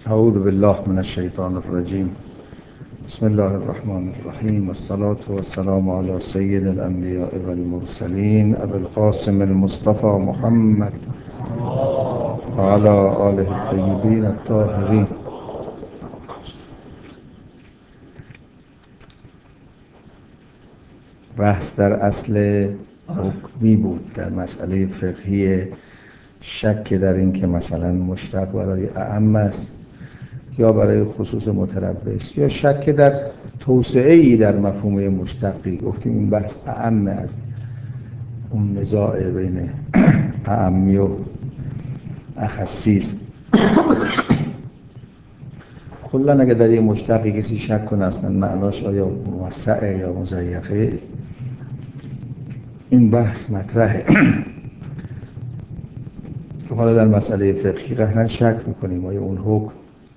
اعوذ بالله من الشیطان الرجیم. بسم الله الرحمن الرحیم، والصلاة والسلام علی سید الانبیاء والمرسلین ابی القاسم المصطفى محمد وعلى آله الطیبین الطاهرین. بحث در اصل حکمی بود، در مسئله فقهی شک در این که مثلا مشتق برای اعم است یا برای خصوص متربص، یا شک در توسعه‌ای در مفهوم مشتقی. گفتیم این بحث اعم از اون نزاع بین اعمی و اخصی است. کلا اگه در این مشتقی کسی شک کنه اصلا معناش آیا موسعه یا مضیقه، این بحث مطرحه. که حالا در مسئله فقهی قطعاً شک میکنیم آیا اون حکم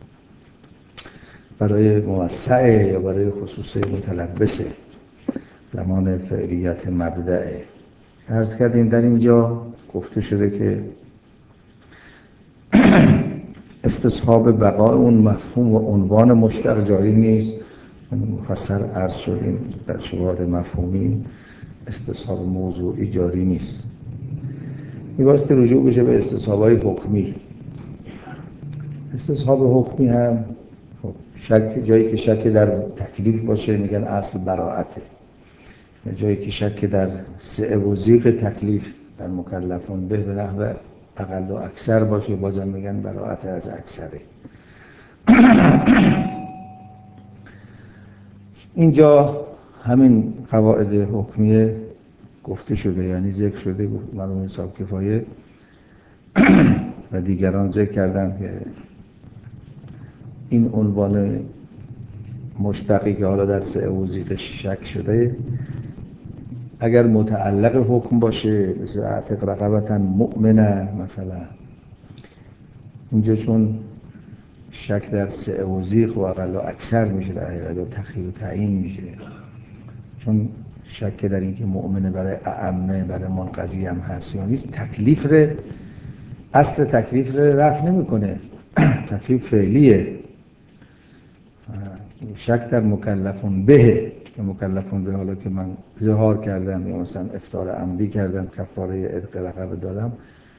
برای موسعه یا برای خصوص متلبسه، زمان فعلیت مبدعه. عرض کردیم در اینجا گفته شده که استصحاب بقای اون مفهوم و عنوان مشتق جاری نیست. مفصل عرض شدیم در شواهد مفهومی استصحاب موضوعی جاری نیست. میبایستی رجوع بشه به استصحاب‌های حکمی. استصحاب حکمی هم شک، جایی که شک در تکلیف باشه میگن اصل براءته، جایی که شک در سعه و ضیق تکلیف در مکلفون به نحو اقل و اکثر باشه بازم میگن براءت از اکثره. اینجا همین قواعد حکمیه گفته شده، یعنی ذکر شده. مرحوم حساب کفایه و دیگران ذکر کردن که این عنوان مشتقی که حالا در سعه و ضیق شک شده اگر متعلق حکم باشه، مثل اعتق رقبة مؤمنه مثلا، اینجا چون شک در سعه و ضیق و اقل و اکثر میشه، در حقیقت و تخییر و تعیین میشه، چون شک در این که مؤمنه برای اعمه برای منقضی هم هست یا نیست، تکلیف ره، اصل تکلیف ره رفع نمیکنه. تکلیف فعلیه. شک در مکلفون به، که مکلفون به حالا که من ظهار کردم یا مثلا افطار عمدی کردم کفاره عتق رقبه دادم،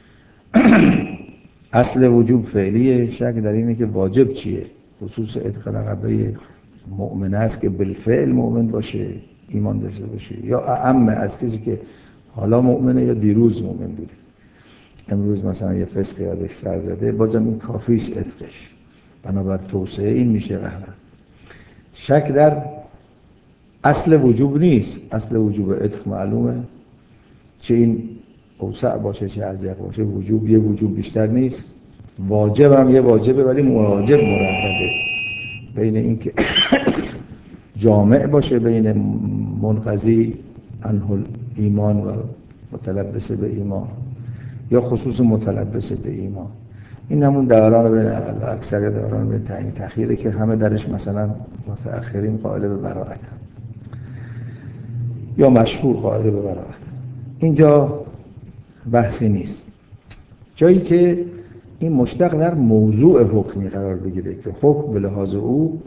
اصل وجوب فعلیه. شک در اینه که واجب چیه، خصوص عتق رقبه مؤمن است که بالفعل مؤمن باشه، ایمان داشته باشه، یا اعم از کسی که حالا مؤمنه یا دیروز مؤمن بوده، امروز مثلا یه فسقی ازش سر زده، بازم این کافیست عتقش، بنابر توسعه این میشه قهر. شک در اصل وجوب نیست. اصل وجوب عتق معلومه، چه این اوسع باشه چه اضیق باشه، وجوب یه وجوب بیشتر نیست. واجب هم یه واجبه ولی واجب مردده، بین این که جامع باشه بین منقضی عنه ایمان و متلبس به ایمان، یا خصوص متلبس به ایمان. این همون دوران بین اکثر دوران بین تعیین تخییره که همه درش مثلا متأخرین قائل به براءت یا مشهور قائل به براءت. اینجا بحثی نیست. جایی که این مشتق در موضوع حکمی قرار بگیره که حکم به لحاظ او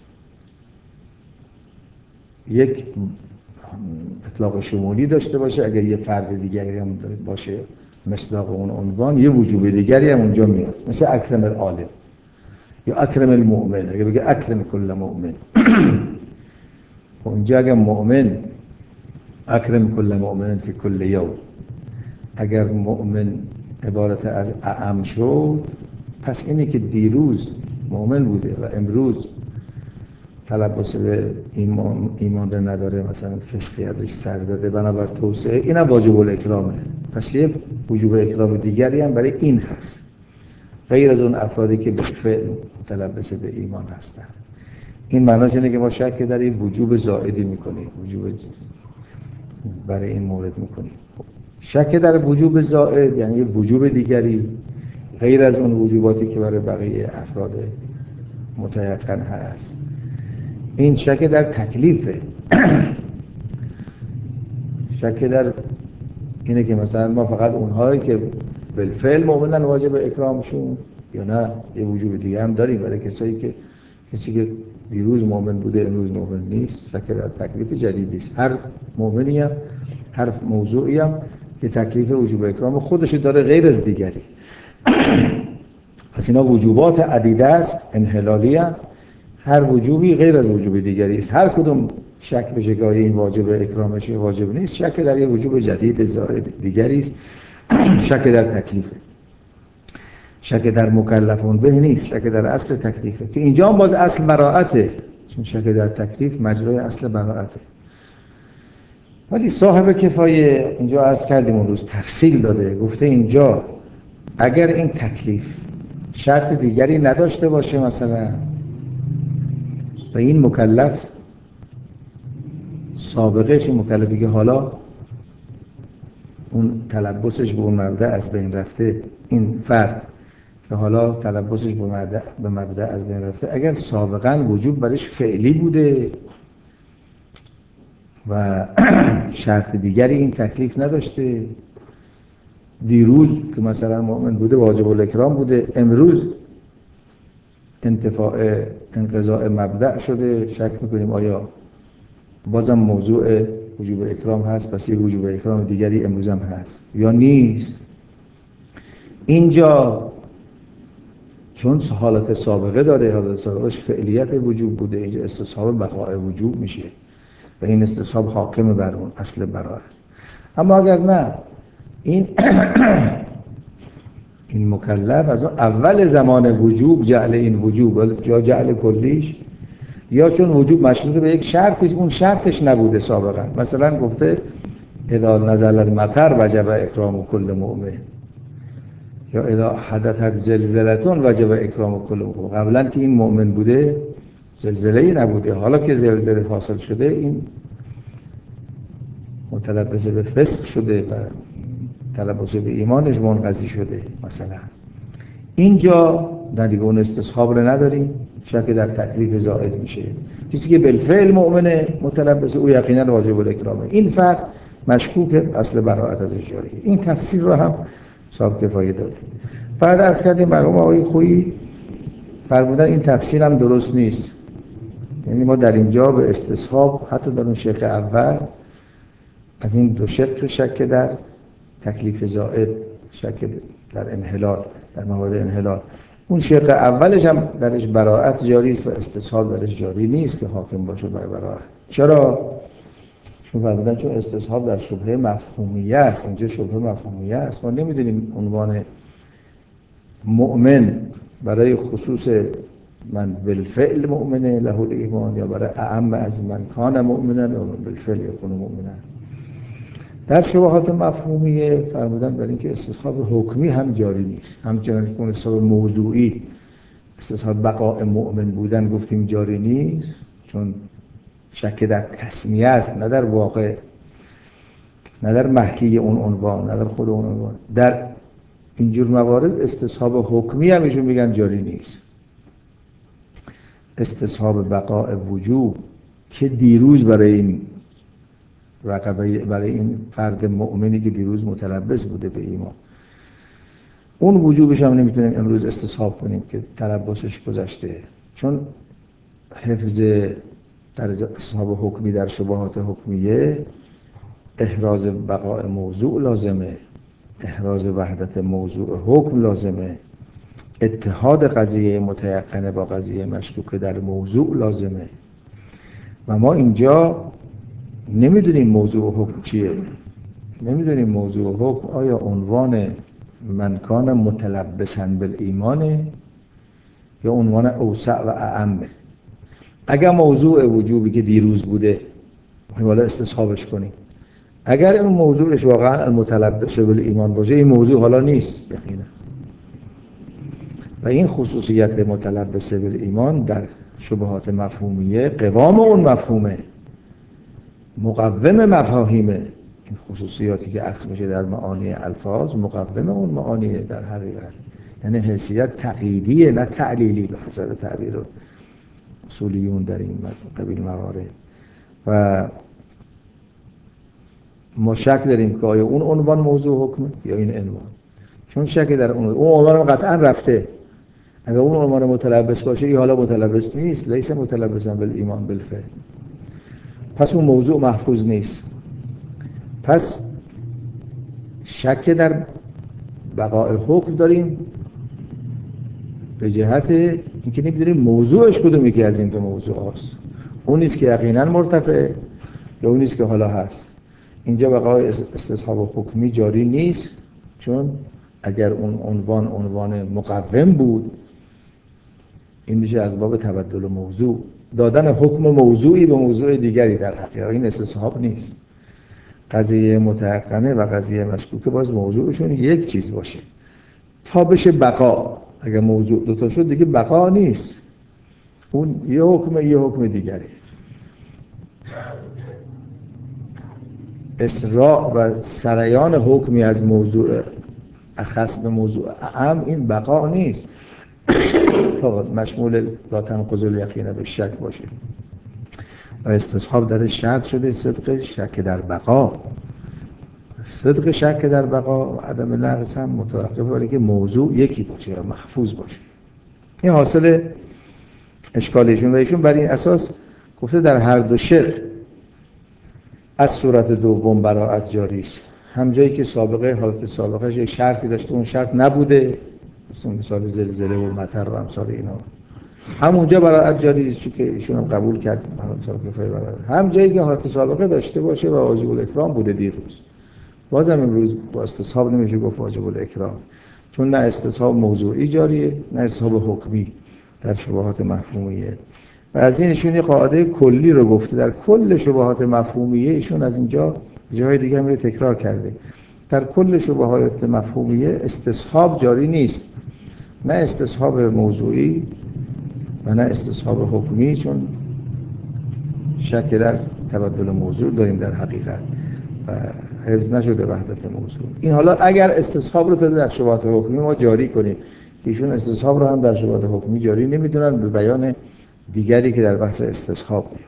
یک اطلاق شمولی داشته باشه، اگر یه فرد دیگری هم باشه مصداق اون عنوان، یه وجوب دیگری هم اونجا میاد، مثل اکرم العالم یا اکرم المؤمن. اگر بگه اکرم کل مؤمن، اونجا اگر مؤمن اکرم کل مؤمن فی کل یوم، اگر مؤمن عبارت از اعم شد، پس اینه که دیروز مؤمن بوده و امروز تلبس به ایمان رو نداره، مثلا فسقی ازش سر زده، بنابر توسعه، این هم واجب الاکرامه. پس یه وجوب اکرام دیگری هم برای این هست، غیر از اون افرادی که بالفعل متلبس به ایمان هستن. این معناش اینه که ما شک در این وجوب زائدی میکنیم، وجوب برای این مورد میکنیم. شک در وجوب زائد یعنی یه وجوب دیگری غیر از اون وجوباتی که برای بقیه افراد متیقن هست. این شک در تکلیفه. شک در اینه که مثلا ما فقط اونهایی که بالفعل مؤمنن واجب اکرامشون یا نه یه وجوب دیگه هم داریم برای کسی که دیروز مؤمن بوده امروز مؤمن نیست، شک در تکلیف جدیدی است. هر مؤمنی هم هر موضوعی هم که تکلیف وجوب اکرام خودش داره غیر از دیگری. پس اینا وجوبات عدیده است، انحلالی هست. هر وجوبی غیر از وجوب دیگری است. هر کدوم شک بشه که این واجب اکرامش واجب نیست، شک در یه وجوب جدید زائد دیگری است. شک در تکلیفه، شک در مکلفون به نیست، شک در اصل تکلیفه که اینجا هم باز اصل براءته، چون شک در تکلیف مجرای اصل براءته. ولی صاحب کفایه اینجا عرض کردیم اون روز تفصیل داده، گفته اینجا اگر این تکلیف شرط دیگری نداشته باشه مثلا و این مکلف سابقهش مکلفی که حالا اون تلبسش به اون مبدأ از بین رفته، این فرد که حالا تلبسش به مبدأ از بین رفته، اگر سابقا وجوب برش فعلی بوده و شرط دیگری این تکلیف نداشته، دیروز که مثلا مؤمن بوده واجب الاکرام بوده، امروز انقضاء مبدأ شده، شک میکنیم آیا بازم موضوع وجوب اکرام هست، پس یه وجوب اکرام دیگری امروز هم هست یا نیست. اینجا چون حالت سابقه داره، حالت سابقهش فعلیت وجوب بوده، اینجا استصحاب بقاء وجوب میشه و این استصحاب حاکم بر اون اصل براءت. اما اگر نه این مکلف از اون اول زمان وجوب جعل این وجوب یا جعل کلیش، یا چون وجوب مشروط به یک شرطش، اون شرطش نبوده سابقا، مثلا گفته اذا نزل المطر وجب اکرام کل مؤمن، یا اذا حدثت زلزلتون وجب اکرام کل مؤمن. قبلا که این مؤمن بوده زلزله‌ای نبوده، حالا که زلزله حاصل شده این متلبس به فسق شده و تلبس به ایمانش منقضی شده. مثلا اینجا دیگه اون استصحاب رو نداریم، شک در تکلیف زائد میشه. کسی که بالفعل مؤمنه متلبس او یقینا واجب الاکرامه، این فرد مشکوک اصل براءت ازش جاریه. این تفسیر رو هم صاحب کفایه داده. بعد عرض کردیم مرحوم آقای خویی فرمودن این تفسیر هم درست نیست، یعنی ما در اینجا به استصحاب حتی در اون شق اول از این دو شک در تکلیف زائد، شک در انحلال، در موارد انحلال، اون شق اولش هم درش براءت جاری است و استصحاب درش جاری نیست که حاکم باشه بر براءت. چرا؟ چون فرمودن چون استصحاب در شبهه مفهومیه است، اینجا شبهه مفهومیه است، ما نمیدونیم عنوان مؤمن برای خصوص من بالفعل مؤمنه له الایمان یا برای اعم از من کان مؤمنا و بالفعل یکون مؤمنا. در شبهات مفهومیه فرمودن برای اینکه استصحاب حکمی هم جاری نیست، همچنان که اون استصحاب موضوعی استصحاب بقاء مؤمن بودن گفتیم جاری نیست، چون شک در تسمیه است، نه در واقع، نه در محکی اون عنوان، نه در خود اون عنوان. در اینجور موارد استصحاب حکمی هم ایشون میگن جاری نیست. استصحاب بقاء وجوب که دیروز برای این رقبه، برای این فرد مؤمنی که دیروز متلبس بوده به ایمان، اون وجوبش هم نمیتونیم امروز استصحاب کنیم که تلبسش گذشته، چون حفظ در استصحاب حکمی در شبهات حکمیه احراز بقاء موضوع لازمه، احراز وحدت موضوع حکم لازمه، اتحاد قضیه متیقنه با قضیه مشکوک در موضوع لازمه و ما اینجا نمیدونیم موضوع حکم چیه، نمیدونیم موضوع حکم آیا عنوان من کان متلبسا بالایمانه یا عنوان اوسع و اعمه. اگر موضوع وجوبی که دیروز بوده حوالا استصحابش کنیم، اگر این موضوعش واقعا المتلبس بالایمان باشه، این موضوع حالا نیست یقینا، و این خصوصیت متلبس بالایمان در شبهات مفهومیه قوام اون مفهومه، مقوم مفاهیمه. این خصوصیاتی که عکس میشه در معانی الفاظ مقوم اون معانی در حقیقت، یعنی حیثیت تقییدیه نه تعلیلی به حسب تعبیر اصولیون در این قبیل موارد. و ما شک داریم که آیا اون عنوان موضوع حکمه یا این عنوان، چون شک در اون عنوان قطعا رفته، اگر اون عنوان متلبس باشه این حالا متلبس نیست، لیس متلبسا بالایمان بالفعل، پس اون موضوع محفوظ نیست. پس شک در بقای حکم داریم به جهت اینکه نمیدونیم موضوعش کدوم یکی از این دو موضوع هست. اون نیست که یقینا مرتفع یا اون نیست که حالا هست. اینجا بقای استصحاب حکمی جاری نیست، چون اگر اون عنوان مقوم بود این میشه از باب تبدل موضوع، دادن حکم موضوعی به موضوع دیگری. در حقیقت این استصحاب نیست. قضیه متحقنه و قضیه مشکوکه باز موضوعشون یک چیز باشه تا بشه بقا. اگر موضوع دوتا شد دیگه بقا نیست، اون یه حکم دیگری. اسراع و سریان حکمی از موضوع اخص به موضوع اعم این بقا نیست تا مشمول لا تنقض الیقین به شک باشه. و استصحاب در شرط شده صدق شک در بقا. صدق شک در بقا و عدم نقص هم متوقف باره که موضوع یکی باشه و محفوظ باشه. این حاصل اشکالشون و ایشون بر این اساس گفته در هر دو شق از صورت دوم براءت جاری است. هم جایی که حالت سابقهش یک شرطی داشته اون شرط نبوده، مثال زلزله و مطر و امثال اینا، همونجا براءت جاری است، چون که ایشون هم قبول کرد مثلا کفایه براءت. هم جایی که حالت سابقه داشته باشه و واجب الاکرام بوده دیروز، بازم امروز با استصحاب نمیشه گفت واجب الاکرام، چون نه استصحاب موضوعی جاریه نه استصحاب حکمی در شبهات مفهومیه. و از این ایشون یه قاعده کلی رو گفته در کل شبهات مفهومیه. ایشون از اینجا جاهای دیگه هم تکرار کرده. در کل شبهات مفهومیه استصحاب جاری نیست، نه استصحاب موضوعی و نه استصحاب حکمی، چون شک در تبدل موضوع داریم در حقیقت و حفظ نشده وحدت موضوع. این حالا اگر استصحاب رو در شبهات حکمی ما جاری کنیم، ایشون استصحاب رو هم در شبهات حکمی جاری نمیدونن به بیان دیگری که در بحث استصحاب میاد.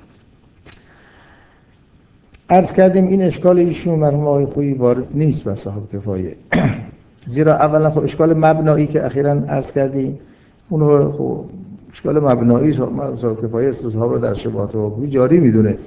عرض کردیم این اشکال ایشون مرحوم آقای خویی وارد نیست به صاحب کفایه، زیرا اولا خب اشکال مبنایی که اخیراً عرض کردیم اون رو خب اشکال مبنایی صاحب کفایه استصحاب رو در شبهات حکمی جاری میدونه،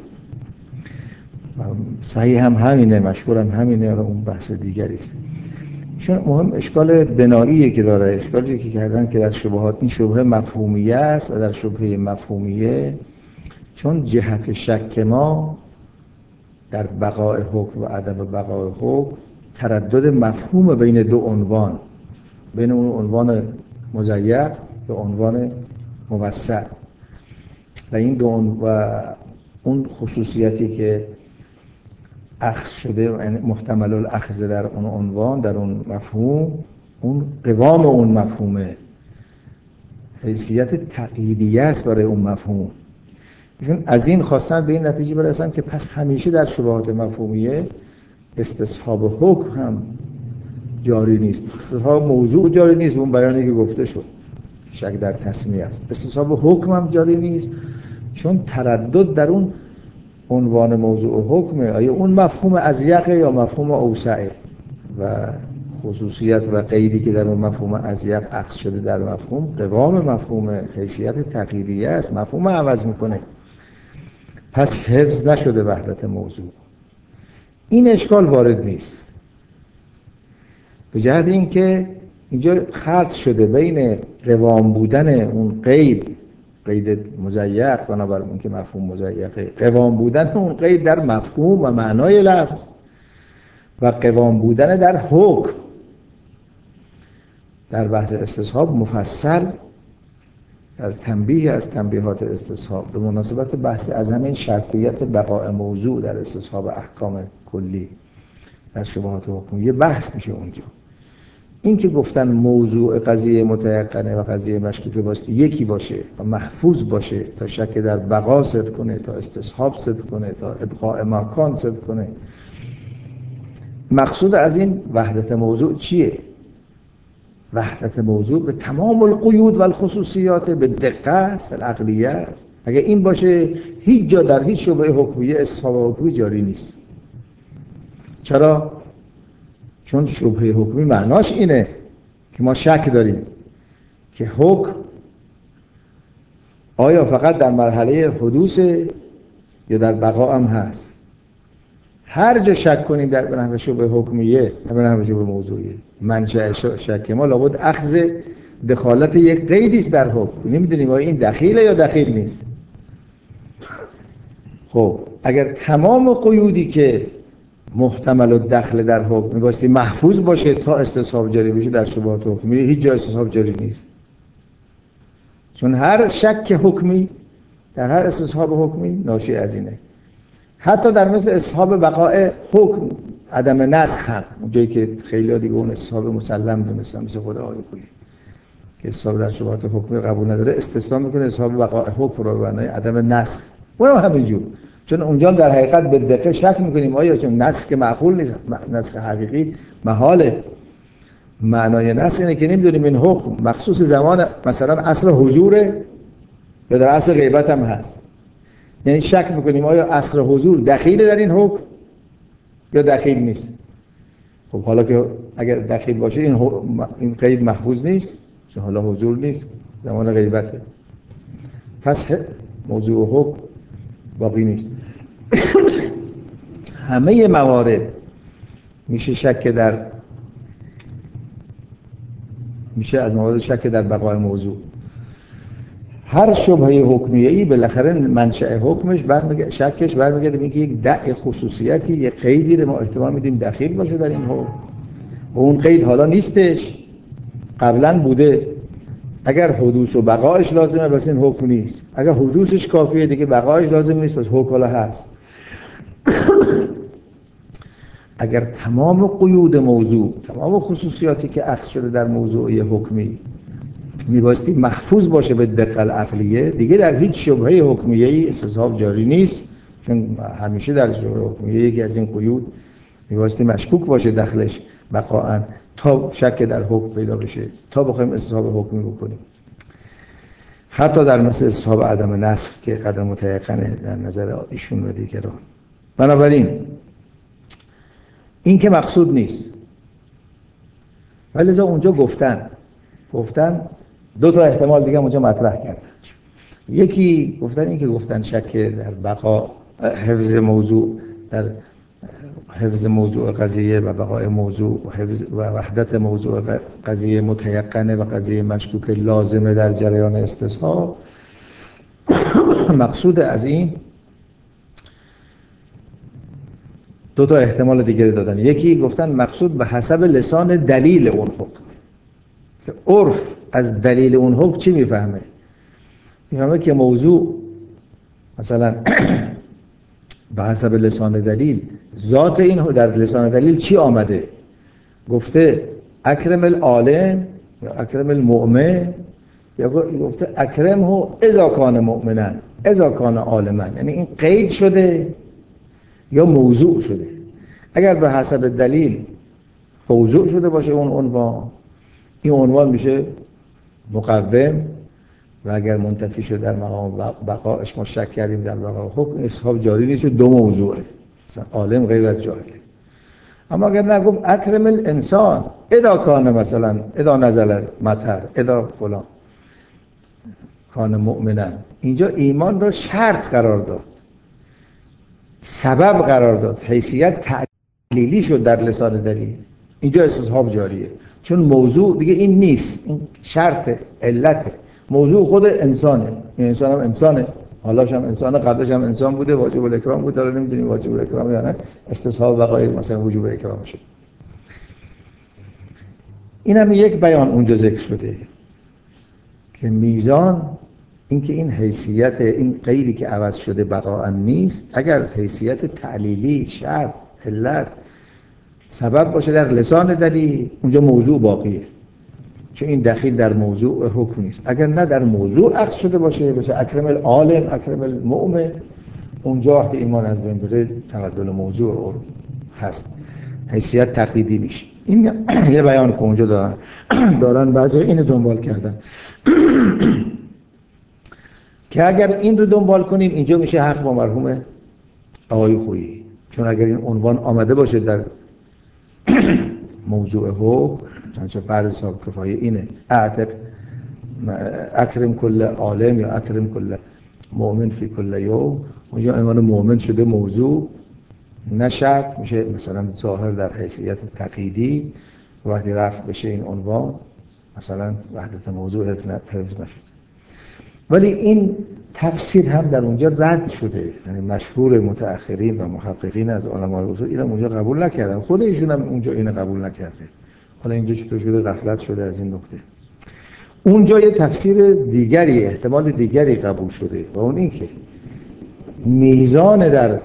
صحیح هم همینه، مشهور هم همینه و اون بحث دیگری است. چون مهم اشکال بناییه که داره، اشکالی که کردن که در شبهات این شبهه مفهومیه است و در شبهه مفهومیه چون جهت شک ما در بقای حکم و عدم بقای حکم تردد مفهوم بین دو عنوان، بین اون عنوان مضیق و عنوان موسع و این دو و اون خصوصیتی که اخذ شده محتمل الاخذ در اون عنوان در اون مفهوم، اون قوام اون مفهومه حیثیت تقییدیه است برای اون مفهوم. چون از این خواستن به این نتیجه برسن که پس همیشه در شبهات مفهومیه استصحاب حکم هم جاری نیست، استصحاب موضوع جاری نیست به اون بیانی که گفته شد شک در تسمیه است. استصحاب حکم هم جاری نیست چون تردد در اون عنوان موضوع حکمه، آیا اون مفهوم اضیق یا مفهوم اوسع و خصوصیت و قیدی که در اون مفهوم اضیق اخذ شده در مفهوم قوام مفهوم حیثیت تقییدیه است، مفهوم عوض میکنه، پس حفظ نشده وحدت موضوع. این اشکال وارد نیست به جهت اینکه اینجا خلط شده بین قوام بودن اون قید مضیق بنابراین که مفهوم مضیقه، قوام بودن اون قید در مفهوم و معنای لفظ و قوام بودن در حکم. در بحث استصحاب مفصل در تنبیه از تنبیهات استصحاب به مناسبت بحث از همین شرطیت بقاء موضوع در استصحاب احکام کلی در شبهات حکمی یه بحث میشه اونجا. این که گفتن موضوع قضیه متيقنه و قضیه مشکوکه باستی یکی باشه و محفوظ باشه تا شک در بقا صدق کنه، تا استصحاب صدق کنه، تا ابقاء مکان صدق کنه. مقصود از این وحدت موضوع چیه؟ وحدت موضوع به تمام القیود و الخصوصیات به دقت العقلیه است. اگه این باشه هیچ جا در هیچ شبهه حکمیه استصحاب حکمی جاری نیست. چرا؟ چون شبهه حکمی معناش اینه که ما شک داریم که حکم آیا فقط در مرحله حدوث یا در بقا هم هست. هر جا شک کنیم در بنحو شبه حکمیه، در بنحو شبه موضوعیه، منشأ شک ما لابد اخذ دخالت یک قیدی است در حکم. نمیدونیم آیا این دخیله یا دخیل نیست. خب اگر تمام قیودی که محتمل الدخل در حکم میبایستی محفوظ باشه تا استصحاب جاری بشه، در شبهات حکمیه هیچ جای استصحاب جاری نیست. چون هر شک حکمی در هر استصحاب حکمی ناشی از اینه. حتی در مثل استصحاب بقاء حکم عدم نسخ هم، اونجایی که خیلی دیگه اون استصحاب مسلم دونستن مثل خود آقای پولی که استصحاب در شبهات حکمی قبول نداره، استثنا میکنه استصحاب بقاء حکم رو به معنای عدم نسخ. اونم همینجور، چون اونجا در حقیقت به دقیق شک میکنیم آیا چون نسخ که معقول نیست، نسخ حقیقی محاله. معنای نسخ اینه که نمیدونیم این حکم مخصوص زمان مثلا عصر حضوره یا در عصر غیبت هم هست. یعنی شک میکنیم آیا عصر حضور دخیل در این حکم یا دخیل نیست. خب حالا که اگر دخیل باشه این قید محفوظ نیست، چون حالا حضور نیست، زمان غیبته، پس موضوع حکم باقی نیست. همه موارد میشه از موارد شک در بقای موضوع. هر شبهه حکمیه‌ای بالاخره منشأ حکمش شکش برمیگرده به اینکه یک دع خصوصیتی، یک قیدی رو ما احتمال میدیم دخیل باشه در این حکم و اون قید حالا نیستش، قبلا بوده. اگر حدوث و بقایش لازمه پس این حکم نیست، اگر حدوثش کافیه دیگه بقایش لازم نیست پس حکم حالا هست. اگر تمام قیود موضوع، تمام خصوصیاتی که اخذ شده در موضوعی حکمی میبایستی محفوظ باشه به دقت العقلیه، دیگه در هیچ شبهه حکمیه‌ای استصحاب جاری نیست. چون همیشه در شبهه حکمیه یکی از این قیود میبایستی مشکوک باشه داخلش بقاءً تا شک در حکم پیدا بشه، تا بخوایم استصحاب حکمی بکنیم. حتی در مثل استصحاب عدم نسخ که قدر متيقنه در نظر ایشون و دیگران. بنابراین این که مقصود نیست، ولی اونجا گفتن دو تا احتمال دیگه اونجا مطرح کردن. یکی گفتن این که گفتن شک در بقا، حفظ موضوع در حفظ موضوع قضیه و بقای موضوع و حفظ و وحدت موضوع قضیه متيقنه و قضیه مشکوک لازمه در جریان استصحاب. مقصود از این دو تا احتمال دیگه دادن. یکی گفتن مقصود به حسب لسان دلیل اون حکم، که عرف از دلیل اون حکم چی میفهمه که موضوع مثلا به حسب لسان دلیل ذات این در لسان دلیل چی آمده، گفته اکرم العالم یا اکرم المؤمن، یا گفته اکرمه اذا کان مؤمنا اذا کان عالما. یعنی این قید شده یا موضوع شده. اگر به حسب دلیل موضوع شده باشه اون عنوان، این عنوان میشه مقوم، و اگر منتفی شده در مقام بقایش ما شک کردیم در بقای حکم، استصحاب جاری نیست، دو موضوعه، مثلا عالم غیر از جاهله. اما اگر نگفت اکرم الانسان اذا کان مثلا اذا نزل مطر اذا فلان کان مؤمنا، اینجا ایمان را شرط قرار داد، سبب قرار داد، حیثیت تعلیلی شد در لسان دلیل، اینجا استصحاب جاریه. چون موضوع دیگه این نیست، این شرط علته. موضوع خود انسانه، این انسان هم انسانه، حالاش هم انسانه، قبلش هم انسان بوده، واجب الاکرام بود، حالا نمیدونیم واجب الاکرام یا نه، استصحاب بقای مثلا وجوب اکرام شد. این هم یک بیان اونجا ذکر شده که میزان اینکه این حیثیت این قیدی که عوض شده بقاء نیست، اگر حیثیت تعلیلی، شرط، علت، سبب باشه در لسان دلیل، اونجا موضوع باقیه، چون این دخیل در موضوع حکم نیست. اگر نه در موضوع عکس شده باشه، مثل اکرم العالم اکرم المؤمن، اونجا وقتی ایمان از بین بره تبدل موضوع هست، حیثیت تقییدی میشه. این یه بیان که اونجا دارن بعضی اینو دنبال کردن که اگر این رو دنبال کنیم اینجا میشه حق با مرحوم آقای خویی. چون اگر این عنوان آمده باشه در موضوع حکم، چنانچه فرض حساب کفایه اینه اعتق اکرم کل عالم یا اکرم کل مؤمن فی کل یوم، اونجا عنوان مؤمن شده موضوع نه شرط، میشه مثلا ظاهر در حیثیت تقییدی، وقتی رفع بشه این عنوان مثلا وحدت موضوع حفظ نشد. ولی این تفسیر هم در اونجا رد شده، یعنی مشهور متأخرین و محققین از علمای اصول اینو اونجا قبول نکردن، خود ایشون هم اونجا اینو قبول نکرده. حالا اینجا چطور شده غفلت شده از این نکته. اونجا یه تفسیر دیگری، احتمال دیگری قبول شده و اون این که میزان در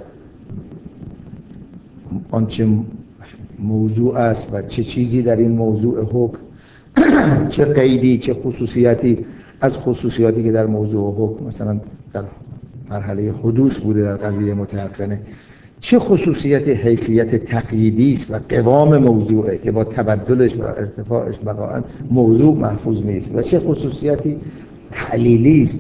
آنچه موضوع است و چه چیزی در این موضوع حکم چه قیدی چه خصوصیتی از خصوصیاتی که در موضوع حکم مثلا در مرحله حدوث بوده در قضیه متحقنه، چه خصوصیت حیثیت تقییدی است و قوام موضوعه که با تبدلش و ارتفاعش بقاً موضوع محفوظ نیست، و چه خصوصیتی تعلیلی است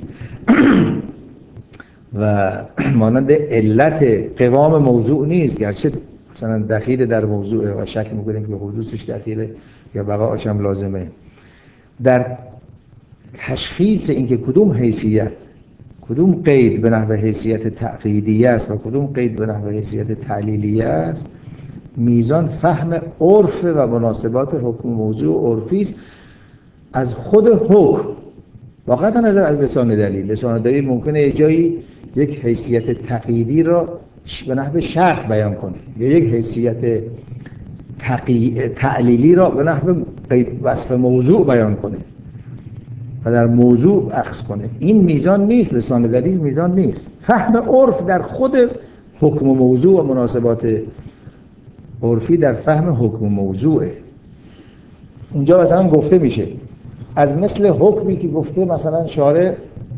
و مانند علت قوام موضوع نیست، گرچه مثلا دخیل در موضوع و شک میکنیم که حدوثش دخیله یا بقاش هم لازمه. در تشخیص اینکه کدوم حیثیت کدوم قید به نحو حیثیت تقییدی است و کدوم قید به نحو حیثیت تعلیلی است، میزان فهم عرف و مناسبات حکم موضوع عرفی است از خود حکم، واقعا نظر از لسان دلیل. لسان دلیل ممکنه یه جایی یک حیثیت تقییدی را به نحو شرط بیان کنه یا یک حیثیت تعلیلی را به نحو وصف موضوع بیان کنه و در موضوع اخذ کنه. این میزان نیست، لسان دلیل میزان نیست. فهم عرف در خود حکم موضوع و مناسبات عرفی در فهم حکم موضوعه. اونجا مثلا گفته میشه از مثل حکمی که گفته مثلا شارع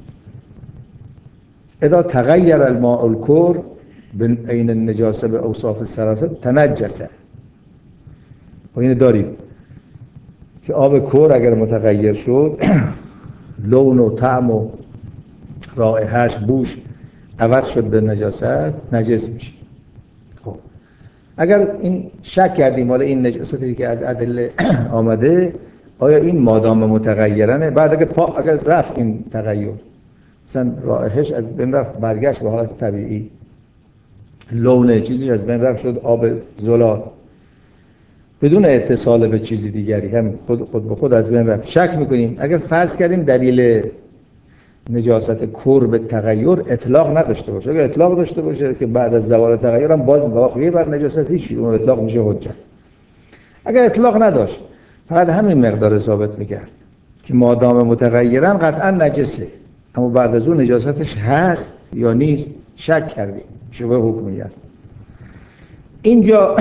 اذا تغیر الماء الکر بین النجاسه به اوصاف الثلاثه تنجسه، و اینو داریم که آب کور اگر متغیر شد لون و طعم و رائحه‌اش بوش عوض شد به نجاست، نجس میشه. خب اگر این شک کردیم حالا این نجاستی که از ادله آمده آیا این مادام متغیرنه، بعد اگر رفت این تغییر مثلا رائحه‌اش از بین رفت برگشت به حالت طبیعی، لون چیزی از بین رفت شد آب زلال بدون اتصال به چیزی دیگری، هم خود به خود از بین رفت، شک میکنیم. اگر فرض کردیم دلیل نجاست کور به تغییر اطلاق نداشته باشه، اگر اطلاق داشته باشه که بعد از زوال تغییر هم باز باقی بر نجاست هیچ، اون اطلاق میشه حجت. اگر اطلاق نداشت فقط همین مقدار ثابت میکرد که مادام متغیرن قطعا نجسه، اما بعد از اون نجاستش هست یا نیست شک کردیم، شبه حکمی است. اینجا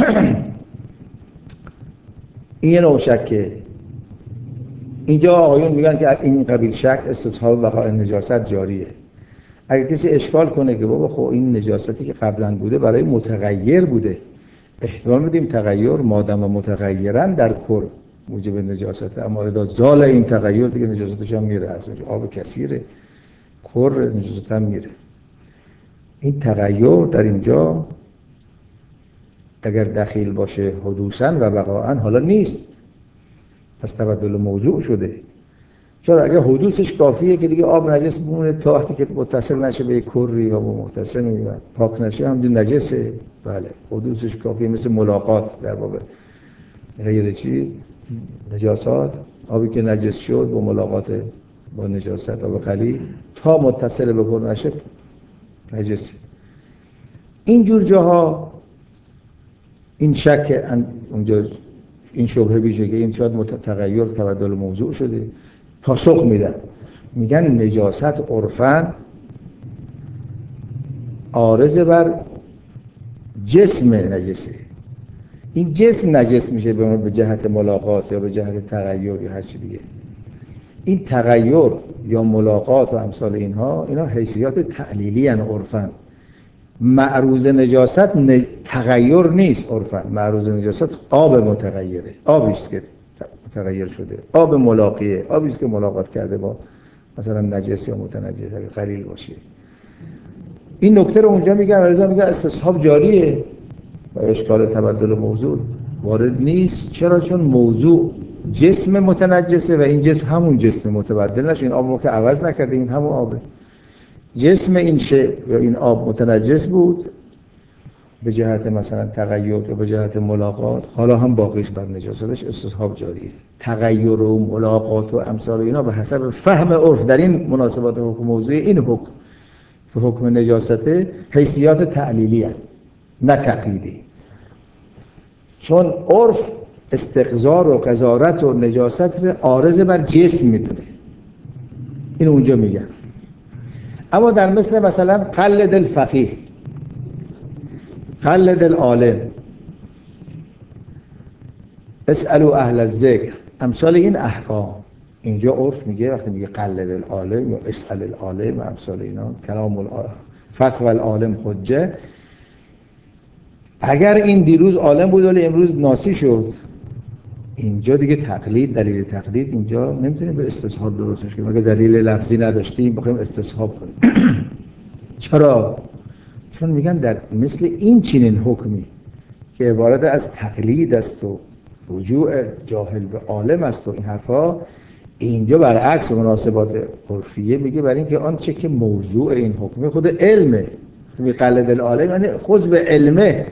این نوع شکه. اینجا آقایون میگن که این قبیل شک استصحاب بقای نجاست جاریه. اگر کسی اشکال کنه که بابا خب این نجاستی که قبلا بوده برای متغیر بوده، احتمال میدیم تغییر مادام متغیرن در کل موجب نجاست، اما اذا زال این تغییر دیگه نجاستش هم میره، از آب کثیره کر نجاست هم میره. این تغییر در اینجا اگر دخیل باشه حدوثاً و بقاءً حالا نیست، پس تبدل موضوع شده. چرا اگر حدوثش کافیه که دیگه آب نجس بمونه تا وقتی که متصل نشه به کری یا متصل پاک نشه هم دیگه نجسه. بله حدوثش کافیه، مثل ملاقات در باب غیر چیز نجاسات، آبی که نجس شد با ملاقات با نجاست آب قلیل تا متصل به کر نشه نجسه. اینجور جاها این شک اونجا این شبهه بیشه که این شاید تغییر تبدل موضوع شده، پاسخ میدن میگن نجاست عرفاً عارض بر جسم نجسه. این جسم نجس میشه به جهت ملاقات یا به جهت تغییر یا هر چی دیگه. این تغییر یا ملاقات و امثال اینا حیثیات تعلیلی ان عرفاً. معروض نجاست تغییر نیست عرفاً، معروض نجاست آب متغیره، آبی است که متغیر شده، آب ملاقیه، آبی است که ملاقات کرده با مثلا نجس یا متنجس اگه قلیل باشه. این نکته رو اونجا میگن، رضا میگه استصحاب جاریه و اشکال تبدل موضوع وارد نیست. چرا؟ چون موضوع جسم متنجسه و این جسم همون جسم متبدل نشه، این آب که عوض نکرده، این همون آبه. جسم این یا این آب متنجس بود به جهت مثلا تغییر و به جهت ملاقات، حالا هم باقیش بر نجاستش استصحاب جاریه. تغییر و ملاقات و امثال اینا به حسب فهم عرف در این مناسبات حکم موضوعی، این حکم که حکم نجاسته حیثیات تعلیلی هست نه تقلیدی، چون عرف استقذار و قذارت و نجاست عارض بر جسم میدونه، این اونجا میگن. اما در مثلا قلد الفقیه، قلد العالم، اسألوا اهل الذکر، امثال این احکام اینجا عرف میگه وقتی میگه قلد العالم یا اسأل العالم و امثال اینا، کلام فتوى العالم حجه. اگر این دیروز عالم بود ولی امروز ناسی شد، اینجا دیگه تقلید، دلیل تقلید اینجا نمیتونیم به استصحاب درستش کنیم. اگه دلیل لفظی نداشتیم بخوایم استصحاب کنیم. چرا؟ چون میگن در مثل این چنین حکمی که عبارت از تقلید است و رجوع جاهل به عالم است و این حرفا، اینجا برعکس مناسبات عرفیه میگه برای اینکه آنچه که موضوع این حکمی خود علمه. قلد العالم یعنی خود به علمه،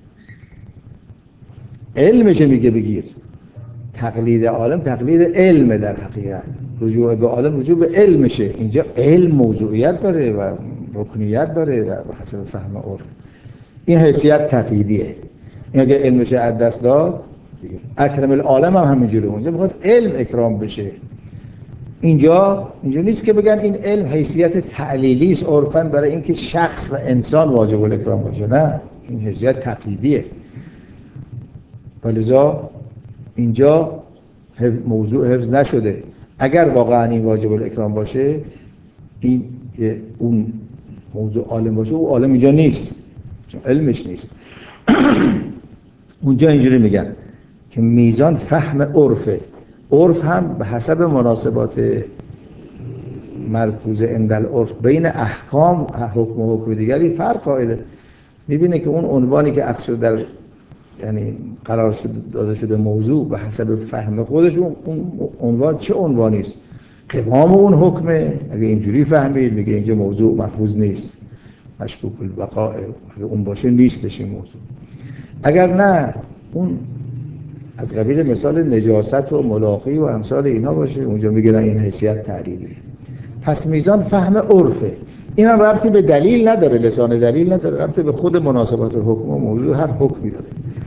علمش میگه بگیر. تقلید عالم تقلید علم، در حقیقت رجوع به عالم رجوع به علمشه. اینجا علم موضوعیت داره و رکنیت داره در حسب فهم عرف. این حیثیت تقلیدیه. این اگه علمش از دست داد، اکرم العالم هم همینجوره، اونجا میخواد علم اکرام بشه. اینجا نیست که بگن این علم حیثیت تعلیلی است عرفاً برای اینکه شخص و انسان واجب الاکرام باشه، نه، این حیثیت تقلیدیه. ولذا اینجا موضوع حفظ نشده. اگر واقعا این واجب الاکرام باشه، این اون موضوع عالم باشه، او عالم اینجا نیست چون علمش نیست. اونجا اینجوری میگن که میزان فهم عرفه. عرف هم به حسب مناسبات مرکوز عند العرف بین احکام حکم و حکم دیگری فرق قائله. میبینه که اون عنوانی که اخذ شده در یعنی قرار داده شده موضوع به حسب فهم خودش، اون عنوان چه عنوانی است؟ قوام اون حکمه. اگه اینجوری فهمید میگه اینجا موضوع محفوظ نیست، مشکوک البقاء، اگه اون باشه نیستش این موضوع. اگر نه اون از قبیل مثال نجاست و ملاقی و امثال اینا باشه، اونجا میگه نه این حیثیت تعلیلیه. پس میزان فهم عرفه. این هم ربطی به دلیل نداره، لسان دلیل نداره، ربطی به خود مناسبات حکم و موضوع هر حکمی داره.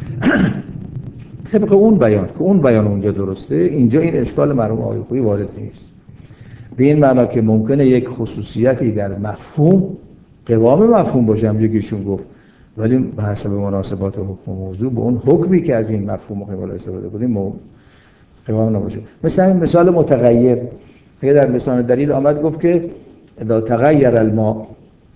طبق اون بیان که اون بیان اونجا درسته، اینجا این اشکال مرحوم آقای خویی وارد نیست. به این معنا که ممکنه یک خصوصیتی در مفهوم قوام مفهوم باشه همونجوری که ایشون گفت، ولی به حسب مناسبات حکم و موضوع به اون حکمی که از این مفهوم قبل استفاده کنیم قوام نباشه. مثلا این مثال متغیر، اگه در لسان دلیل آمد گفت که اذا تغیر الماء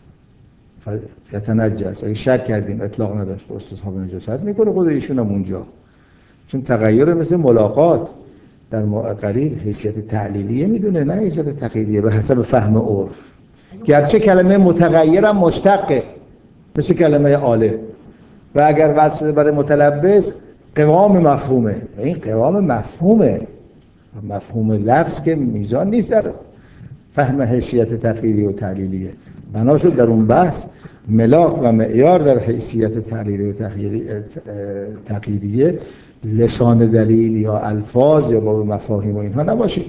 یتنجس، اگه شک کردیم اطلاق نداشت به استصحاب نجاست میکنه خود ایشون هم اونجا، چون تغییر مثل ملاقات در قلیل حیثیت تعلیلیه میدونه، نه حیثیت تقییدیه به حسب فهم عرف. گرچه کلمه متغیر هم مشتقه مثل کلمه عالم و اگر وضع شده برای متلبس قوام مفهومه، این قوام مفهومه، مفهوم لفظ که میزان نیست در فهم حیثیت تقییدی و تعلیلیه. بنا شد در اون بحث ملاک و معیار در حیثیت تعلیلی و تقییدیه لسان دلیل یا الفاظ یا با مفاهیم و اینها نباشه،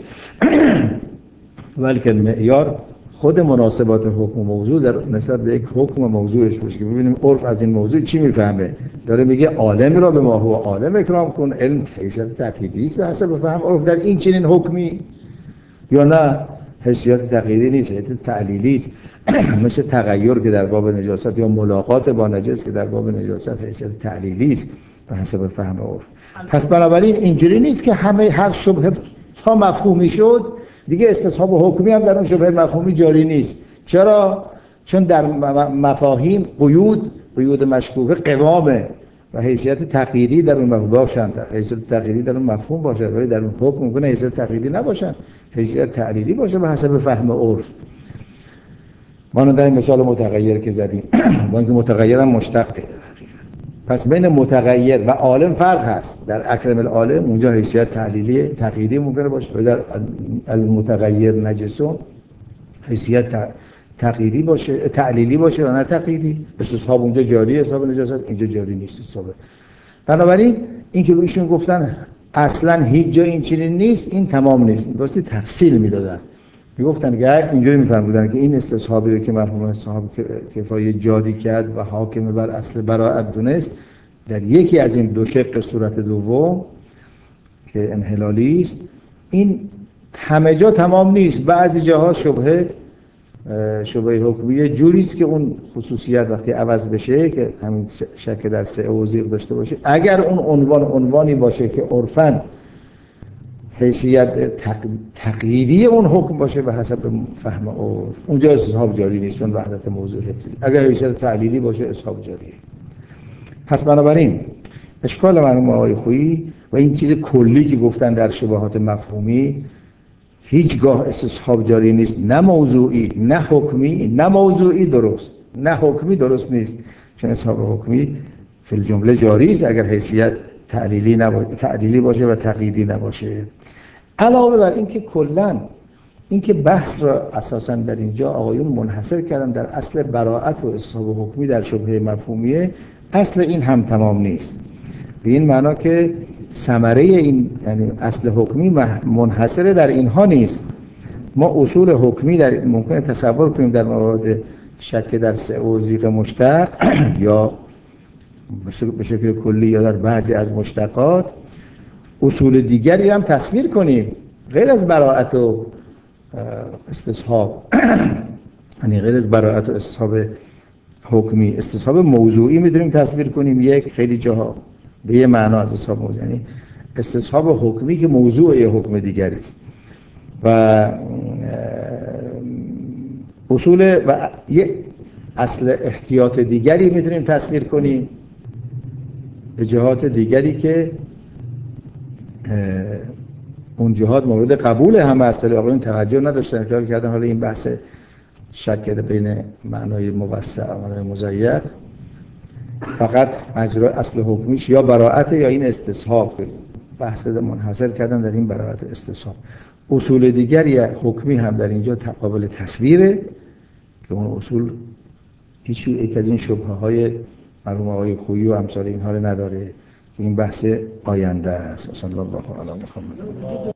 بلکه معیار خود مناسبات حکم و موضوع در نسبت به یک حکم و موضوعش باشه که ببینیم عرف از این موضوع چی میفهمه. داره میگه عالم را به ما هو عالم اکرام کن، علم حیثیت تقییدی است به حسب فهم عرف در این چنین حکمی، یا نه حیثیت تقییدی نیست، حیثیت تعلیلی است. مثل تغییر که در باب نجاست یا ملاقات با نجس که در باب نجاست حیثیت تعلیلی است به حسب فهم عرف. پس بنابراین اینجوری نیست که هر شبهه تا مفهومی شد دیگه استصحاب حکمی هم در اون شبهه مفهومی جاری نیست. چرا؟ چون در مفاهیم قیود مشکوکه قوامه و حیثیت تقییدی در اون مفهوم باشند، حیثیت تقییدی در اون مفهوم باشد، ولی در اون حکم ممکنه حیثیت تقییدی نباشند، حیثیت تعلیلی باشه به حسب فهم عرف. ما در این مثال متغیر که زدیم با اینکه متغیر هم مشتقه در حقیقت. پس بین متغیر و عالم فرق هست. در اکرم العالم اونجا حیثیت تحلیلی تقییدی ممکنه باشه و در المتغیر نجسون حیثیت تقییدی باشه، تعلیلی باشه و نه تقییدی. استصحاب اونجا جاریه، حساب نجاست اینجا جاری نیست استصحاب. بنابراین این که ایشون گفتن اصلا هیچ جا این چنین نیست، این تمام نیست. درستی تفصیل میدادن، میگفتن که اینجوری میفرمودن که این استصحابی رو که مرحوم اصحاب کفایه جاری کرد و حاکم بر اصل براءت دونست، در یکی از این دو شق صورت دوم که انحلالی است، این همه جا تمام نیست. بعضی جاها شبهه حکمیه جوری است که اون خصوصیت وقتی عوض بشه که همین شک در سعه و ضیق داشته باشه، اگر اون عنوانی باشه که عرفاً حیثیت تقییدی اون حکم باشه به حسب فهم عرف، اونجا استصحاب جاری نیست، چون وحدت موضوع حفظی. اگر حیثیت تعلیلی باشه استصحاب جاریه. پس بنابراین اشکال مرحوم آقای خویی و این چیز کلی که گفتن در شبهات مفهومی، هیچگاه استصحاب جاری نیست، نه موضوعی نه حکمی. نه موضوعی درست، نه حکمی درست نیست، چون استصحاب حکمی فی الجمله جاری است اگر حیثیت تعلیلی باشه و تقییدی نباشه. علاوه بر این که کلاً این که بحث را اساساً در اینجا آقایون منحصر کردن در اصل براءت و استصحاب حکمی در شبهه مفهومیه، اصل این هم تمام نیست. به این معنا که ثمره این یعنی اصل حکمی منحصر در اینها نیست. ما اصول حکمی در ممکنه تصور کنیم در موارد شک در سعه و ضیق مشتق یا به شکل کلی یا در بعضی از مشتقات اصول دیگری هم تصویر کنیم غیر از براءت و استصحاب، یعنی غیر از براءت و استصحاب حکمی. استصحاب موضوعی می‌دونیم تصویر کنیم یک خیلی جاها به یه معنا از استصحاب موضوعی، یعنی استصحاب حکمی که موضوع یه حکم دیگری است و اصول و یه اصل احتیاط دیگری می‌تونیم تصویر کنیم به جهات دیگری که اون جهات مورد قبول هم اصل آقایون توجه نداشتن که کردن. حالا این بحث شک بین معنای موسع و معنای مضیق فقط مجرا اصل حکمیش یا براءت یا این استصحاب بحث منحصر کردن در این براءت استصحاب. اصول دیگری حکمی هم در اینجا قابل تصویره که اون اصول هیچ یک از این شبهه های مرحوم آقای خویی و امثال اینها رو نداره که این بحث آینده است. صلی الله علی محمد.